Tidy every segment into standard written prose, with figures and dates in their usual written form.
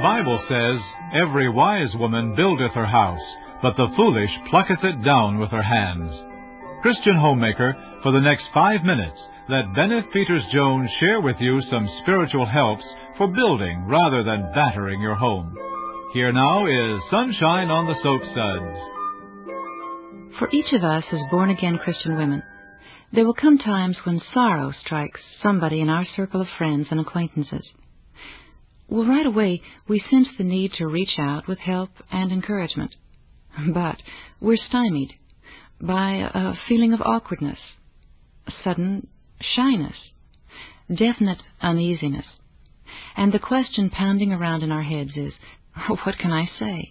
Bible says, "Every wise woman buildeth her house, but the foolish plucketh it down with her hands." Christian Homemaker, for the next 5 minutes, let Bennett Peters Jones share with you some spiritual helps for building rather than battering your home. Here now is Sunshine on the Soapsuds. For each of us as born-again Christian women, there will come times when sorrow strikes somebody in our circle of friends and acquaintances. Well, right away, we sense the need to reach out with help and encouragement. But we're stymied by a feeling of awkwardness, sudden shyness, definite uneasiness. And the question pounding around in our heads is, what can I say?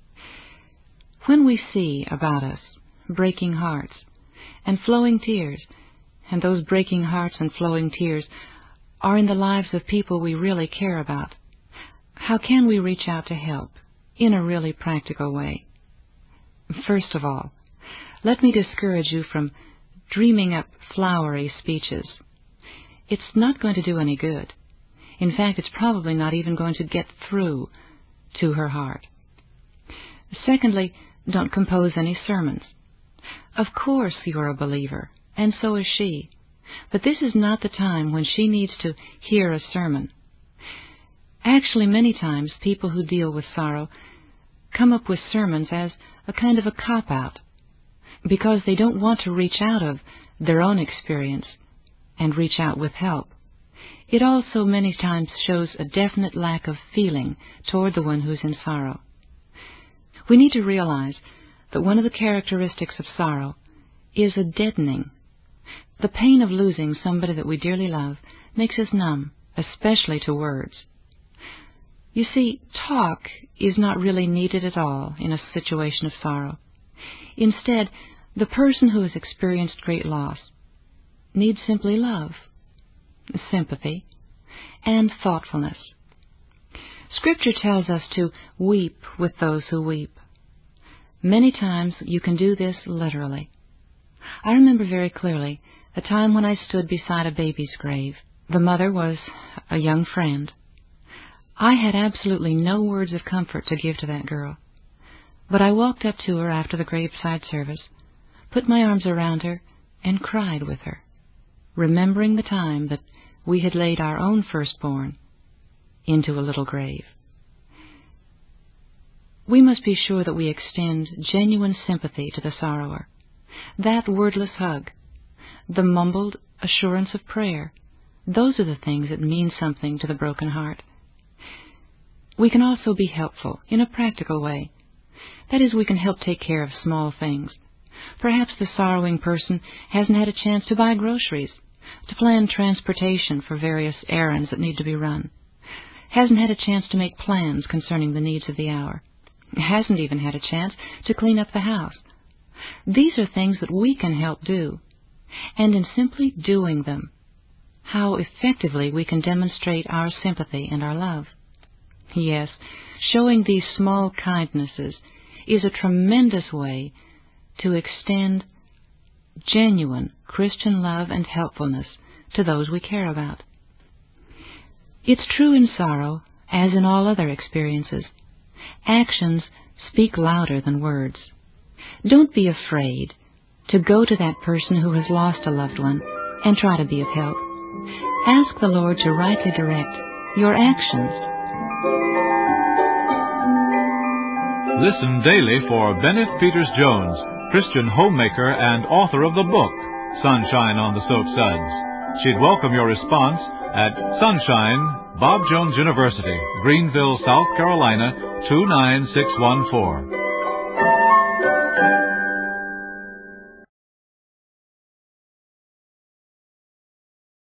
When we see about us breaking hearts and flowing tears, and those breaking hearts and flowing tears are in the lives of people we really care about, how can we reach out to help in a really practical way? First of all, let me discourage you from dreaming up flowery speeches. It's not going to do any good. In fact, it's probably not even going to get through to her heart. Secondly, don't compose any sermons. Of course you're a believer, and so is she, but this is not the time when she needs to hear a sermon. Actually, many times people who deal with sorrow come up with sermons as a kind of a cop-out, because they don't want to reach out of their own experience and reach out with help. It also many times shows a definite lack of feeling toward the one who's in sorrow. We need to realize that one of the characteristics of sorrow is a deadening. The pain of losing somebody that we dearly love makes us numb, especially to words. You see, talk is not really needed at all in a situation of sorrow. Instead, the person who has experienced great loss needs simply love, sympathy, and thoughtfulness. Scripture tells us to weep with those who weep. Many times you can do this literally. I remember very clearly a time when I stood beside a baby's grave. The mother was a young friend. I had absolutely no words of comfort to give to that girl, but I walked up to her after the graveside service, put my arms around her, and cried with her, remembering the time that we had laid our own firstborn into a little grave. We must be sure that we extend genuine sympathy to the sorrower. That wordless hug, the mumbled assurance of prayer, those are the things that mean something to the broken heart. We can also be helpful in a practical way. That is, we can help take care of small things. Perhaps the sorrowing person hasn't had a chance to buy groceries, to plan transportation for various errands that need to be run, hasn't had a chance to make plans concerning the needs of the hour, hasn't even had a chance to clean up the house. These are things that we can help do, and in simply doing them, how effectively we can demonstrate our sympathy and our love. Yes, showing these small kindnesses is a tremendous way to extend genuine Christian love and helpfulness to those we care about. It's true in sorrow, as in all other experiences. Actions speak louder than words. Don't be afraid to go to that person who has lost a loved one and try to be of help. Ask the Lord to rightly direct your actions. Listen daily for Bennett Peters Jones, Christian homemaker and author of the book, Sunshine on the Soapsuds. She'd welcome your response at Sunshine, Bob Jones University, Greenville, South Carolina, 29614.